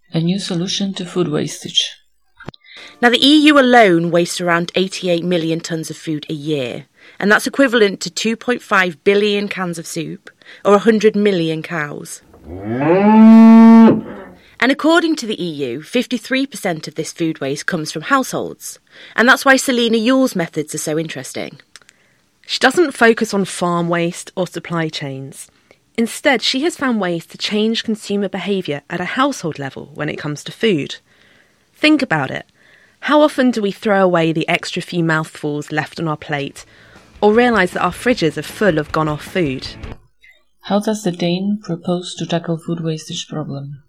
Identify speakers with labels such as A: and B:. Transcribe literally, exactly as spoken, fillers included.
A: A new solution to food wastage.
B: Now, the E U alone wastes around eighty-eight million tonnes of food a year, and that's equivalent to two point five billion cans of soup, or one hundred million cows. And according to the E U, fifty-three percent of this food waste comes from households, and that's why Selina Yule's methods are so interesting.
C: She doesn't focus on farm waste or supply chains. Instead, she has found ways to change consumer behaviour at a household level when it comes to food. Think about it. How often do we throw away the extra few mouthfuls left on our plate, or realise that our fridges are full of gone-off food?
A: How does the Dane propose to tackle food wastage problem?